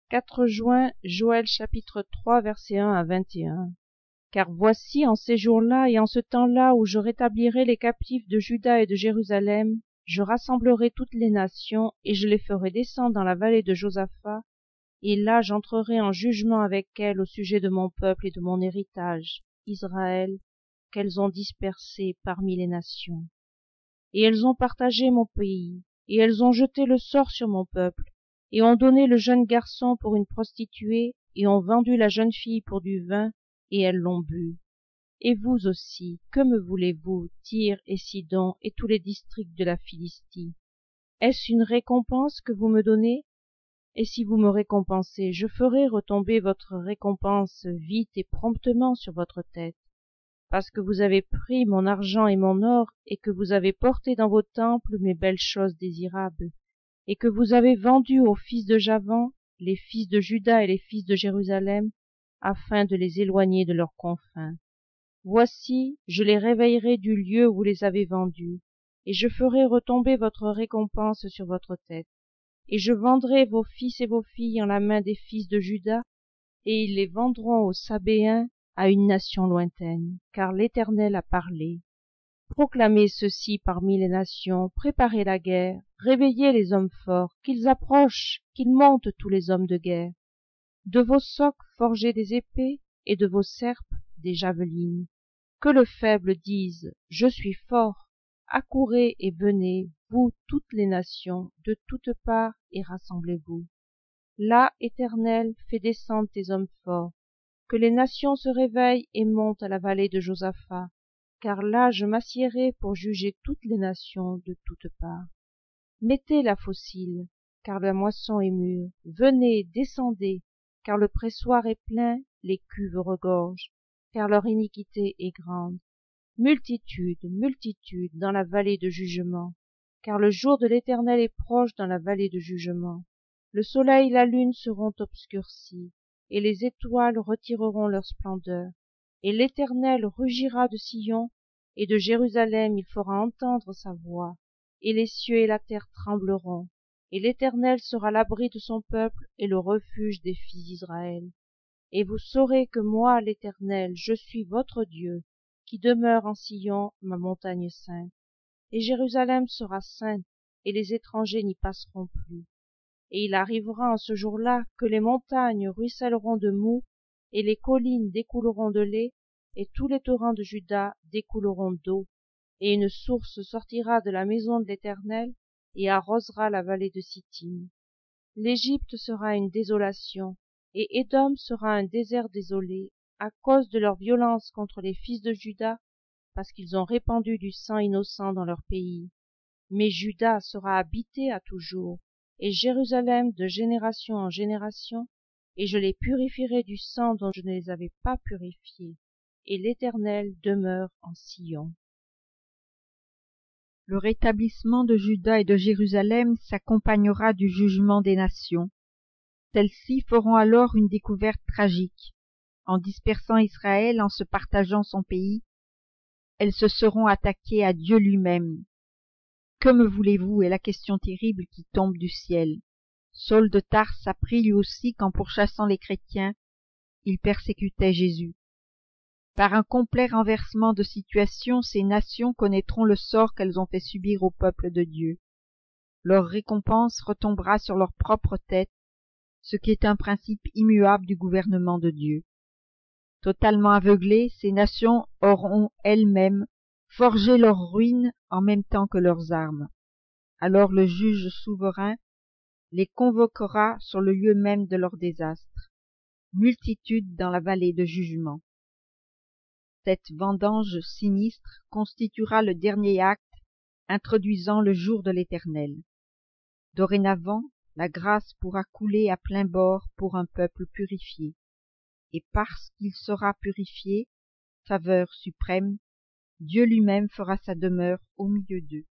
4 juin, Joël chapitre 3 versets 1 à 21. Car voici, en ces jours-là et en ce temps-là où je rétablirai les captifs de Juda et de Jérusalem, je rassemblerai toutes les nations et je les ferai descendre dans la vallée de Josaphat, et là j'entrerai en jugement avec elles au sujet de mon peuple et de mon héritage, Israël, qu'elles ont dispersé parmi les nations. Et elles ont partagé mon pays, et elles ont jeté le sort sur mon peuple, et ont donné le jeune garçon pour une prostituée, et ont vendu la jeune fille pour du vin, et elles l'ont bu. Et vous aussi, que me voulez-vous, Tyr et Sidon et tous les districts de la Philistie? Est-ce une récompense que vous me donnez? Et si vous me récompensez, je ferai retomber votre récompense vite et promptement sur votre tête, parce que vous avez pris mon argent et mon or, et que vous avez porté dans vos temples mes belles choses désirables, et que vous avez vendu aux fils de Javan, les fils de Juda et les fils de Jérusalem, afin de les éloigner de leurs confins. Voici, je les réveillerai du lieu où vous les avez vendus, et je ferai retomber votre récompense sur votre tête. Et je vendrai vos fils et vos filles en la main des fils de Juda, et ils les vendront aux Sabéens, à une nation lointaine, car l'Éternel a parlé. Proclamez ceci parmi les nations, préparez la guerre, réveillez les hommes forts, qu'ils approchent, qu'ils montent tous les hommes de guerre. De vos socs forgez des épées, et de vos serpes des javelines. Que le faible dise, je suis fort, accourez et venez, vous toutes les nations, de toutes parts, et rassemblez-vous. Là, Éternel, fais descendre tes hommes forts, que les nations se réveillent et montent à la vallée de Josaphat, car là je m'assiérai pour juger toutes les nations de toutes parts. Mettez la faucille, car la moisson est mûre, venez, descendez, car le pressoir est plein, les cuves regorgent, car leur iniquité est grande. Multitude, multitude dans la vallée de jugement, car le jour de l'Éternel est proche dans la vallée de jugement. Le soleil et la lune seront obscurcis, et les étoiles retireront leur splendeur. Et l'Éternel rugira de Sion, et de Jérusalem il fera entendre sa voix, et les cieux et la terre trembleront. Et l'Éternel sera l'abri de son peuple et le refuge des fils d'Israël. Et vous saurez que moi, l'Éternel, je suis votre Dieu, qui demeure en Sion, ma montagne sainte. Et Jérusalem sera sainte, et les étrangers n'y passeront plus. Et il arrivera en ce jour-là que les montagnes ruisselleront de moût, et les collines découleront de lait, et tous les torrents de Juda découleront d'eau, et une source sortira de la maison de l'Éternel, et arrosera la vallée de Sittim. L'Égypte sera une désolation, et Édom sera un désert désolé, à cause de leur violence contre les fils de Juda, parce qu'ils ont répandu du sang innocent dans leur pays. Mais Juda sera habité à toujours, et Jérusalem de génération en génération, et je les purifierai du sang dont je ne les avais pas purifiés, et l'Éternel demeure en Sion. Le rétablissement de Juda et de Jérusalem s'accompagnera du jugement des nations. Celles-ci feront alors une découverte tragique. En dispersant Israël, en se partageant son pays, elles se seront attaquées à Dieu lui-même. Que me voulez-vous est la question terrible qui tombe du ciel. Saul de Tarse apprit lui aussi qu'en pourchassant les chrétiens, il persécutait Jésus. Par un complet renversement de situation, ces nations connaîtront le sort qu'elles ont fait subir au peuple de Dieu. Leur récompense retombera sur leur propre tête, ce qui est un principe immuable du gouvernement de Dieu. Totalement aveuglées, ces nations auront elles-mêmes forgé leur ruine en même temps que leurs armes. Alors le juge souverain les convoquera sur le lieu même de leur désastre. Multitude dans la vallée de jugement. Cette vendange sinistre constituera le dernier acte introduisant le jour de l'Éternel. Dorénavant, la grâce pourra couler à plein bord pour un peuple purifié. Et parce qu'il sera purifié, faveur suprême, Dieu lui-même fera sa demeure au milieu d'eux.